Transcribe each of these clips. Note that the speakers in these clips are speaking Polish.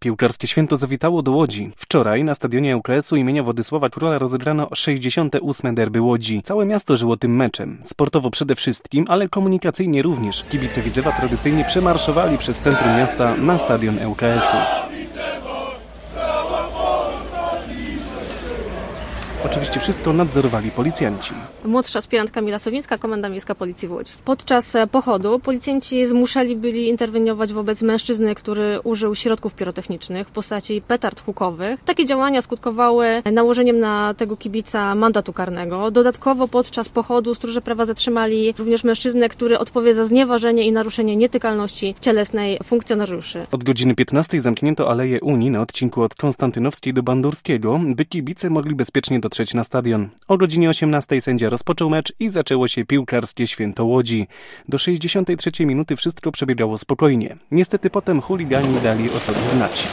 Piłkarskie święto zawitało do Łodzi. Wczoraj na stadionie ŁKS-u imienia Władysława Króla rozegrano 68. derby Łodzi. Całe miasto żyło tym meczem. Sportowo przede wszystkim, ale komunikacyjnie również. Kibice Widzewa tradycyjnie przemarszowali przez centrum miasta na stadion ŁKS-u. Oczywiście wszystko nadzorowali policjanci. Młodsza aspirant Kamila Sowińska, Komenda Miejska Policji w Łodzi. Podczas pochodu policjanci zmuszali byli interweniować wobec mężczyzny, który użył środków pirotechnicznych w postaci petard hukowych. Takie działania skutkowały nałożeniem na tego kibica mandatu karnego. Dodatkowo podczas pochodu stróże prawa zatrzymali również mężczyznę, który odpowie za znieważenie i naruszenie nietykalności cielesnej funkcjonariuszy. Od godziny 15 zamknięto Aleję Unii na odcinku od Konstantynowskiej do Bandurskiego, by kibice mogli bezpiecznie dotrzeć na stadion. O godzinie 18 sędzia rozpoczął mecz i zaczęło się piłkarskie święto Łodzi. Do 63 minuty wszystko przebiegało spokojnie. Niestety potem chuligani dali o sobie znać.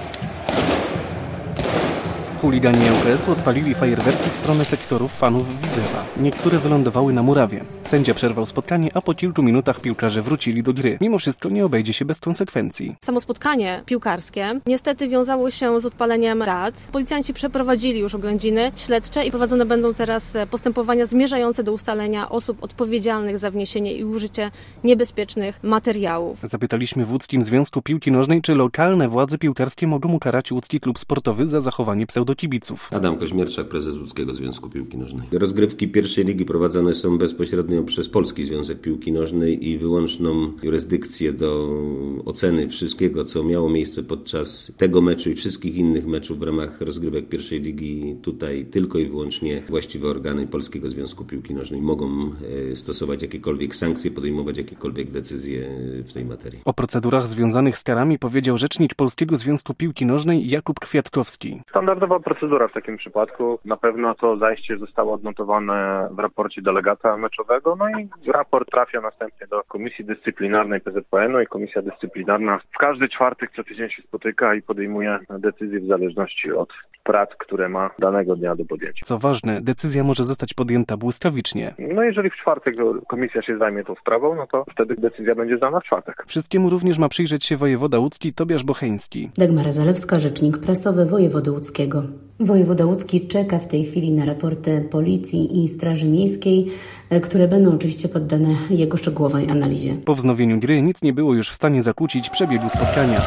Chuligani ŁKS-u odpalili fajerwerki w stronę sektorów fanów Widzewa. Niektóre wylądowały na murawie. Sędzia przerwał spotkanie, a po kilku minutach piłkarze wrócili do gry. Mimo wszystko nie obejdzie się bez konsekwencji. Samo spotkanie piłkarskie niestety wiązało się z odpaleniem rac. Policjanci przeprowadzili już oględziny śledcze i prowadzone będą teraz postępowania zmierzające do ustalenia osób odpowiedzialnych za wniesienie i użycie niebezpiecznych materiałów. Zapytaliśmy w Łódzkim Związku Piłki Nożnej, czy lokalne władze piłkarskie mogą ukarać łódzki klub sportowy za zachowanie pseudokibiców. Adam Koźmierczak, prezes Łódzkiego Związku Piłki Nożnej. Rozgrywki pierwszej ligi prowadzone są bezpośrednio przez Polski Związek Piłki Nożnej i wyłączną jurysdykcję do oceny wszystkiego, co miało miejsce podczas tego meczu i wszystkich innych meczów w ramach rozgrywek pierwszej ligi. Tutaj tylko i wyłącznie właściwe organy Polskiego Związku Piłki Nożnej mogą stosować jakiekolwiek sankcje, podejmować jakiekolwiek decyzje w tej materii. O procedurach związanych z karami powiedział rzecznik Polskiego Związku Piłki Nożnej Jakub Kwiatkowski. Standardowa procedura w takim przypadku. Na pewno to zajście zostało odnotowane w raporcie delegata meczowego, no i raport trafia następnie do Komisji Dyscyplinarnej PZPN-u i Komisja Dyscyplinarna w każdy czwartek co tydzień się spotyka i podejmuje decyzje w zależności od prac, które ma danego dnia do podjęcia. Co ważne, decyzja może zostać podjęta błyskawicznie. No jeżeli w czwartek komisja się zajmie tą sprawą, no to wtedy decyzja będzie zdana w czwartek. Wszystkiemu również ma przyjrzeć się wojewoda łódzki Tobiasz Bocheński. Dagmara Zalewska, rzecznik prasowy wojewody łódzkiego. Wojewoda łódzki czeka w tej chwili na raporty Policji i Straży Miejskiej, które będą oczywiście poddane jego szczegółowej analizie. Po wznowieniu gry nic nie było już w stanie zakłócić przebiegu spotkania.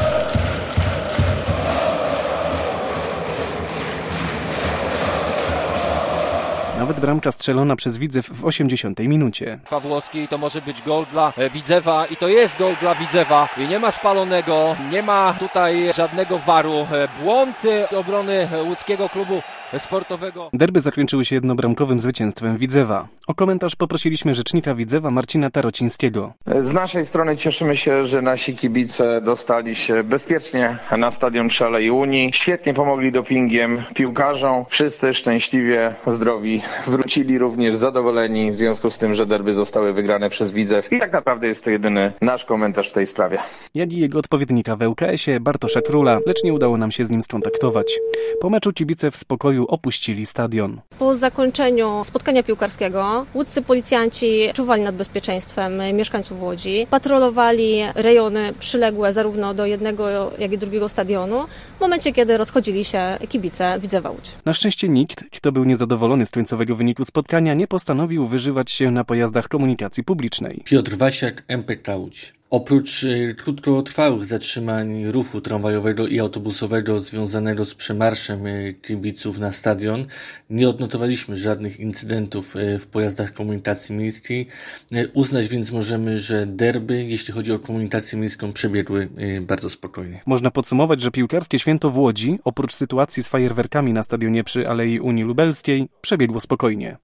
Nawet bramka strzelona przez Widzew w 80 minucie. Pawłowski, to może być gol dla Widzewa i to jest gol dla Widzewa. I nie ma spalonego, nie ma tutaj żadnego waru. Błąd obrony łódzkiego klubu sportowego. Derby zakończyły się jednobramkowym zwycięstwem Widzewa. O komentarz poprosiliśmy rzecznika Widzewa Marcina Tarocińskiego. Z naszej strony cieszymy się, że nasi kibice dostali się bezpiecznie na stadion przy Alei Unii. Świetnie pomogli dopingiem piłkarzom. Wszyscy szczęśliwie, zdrowi wrócili, również zadowoleni w związku z tym, że derby zostały wygrane przez Widzew. I tak naprawdę jest to jedyny nasz komentarz w tej sprawie. Jak i jego odpowiednika w ŁKS-ie Bartosza Króla, lecz nie udało nam się z nim skontaktować. Po meczu kibice w spokoju opuścili stadion. Po zakończeniu spotkania piłkarskiego łódzcy policjanci czuwali nad bezpieczeństwem mieszkańców Łodzi, patrolowali rejony przyległe zarówno do jednego, jak i drugiego stadionu, w momencie, kiedy rozchodzili się kibice Widzewa Łódź. Na szczęście nikt, kto był niezadowolony z końcowego wyniku spotkania, nie postanowił wyżywać się na pojazdach komunikacji publicznej. Piotr Wasiak, MPK Łódź. Oprócz krótkotrwałych zatrzymań ruchu tramwajowego i autobusowego związanego z przemarszem kibiców na stadion, nie odnotowaliśmy żadnych incydentów w pojazdach komunikacji miejskiej. Uznać więc możemy, że derby, jeśli chodzi o komunikację miejską, przebiegły bardzo spokojnie. Można podsumować, że piłkarskie święto w Łodzi, oprócz sytuacji z fajerwerkami na stadionie przy Alei Unii Lubelskiej, przebiegło spokojnie.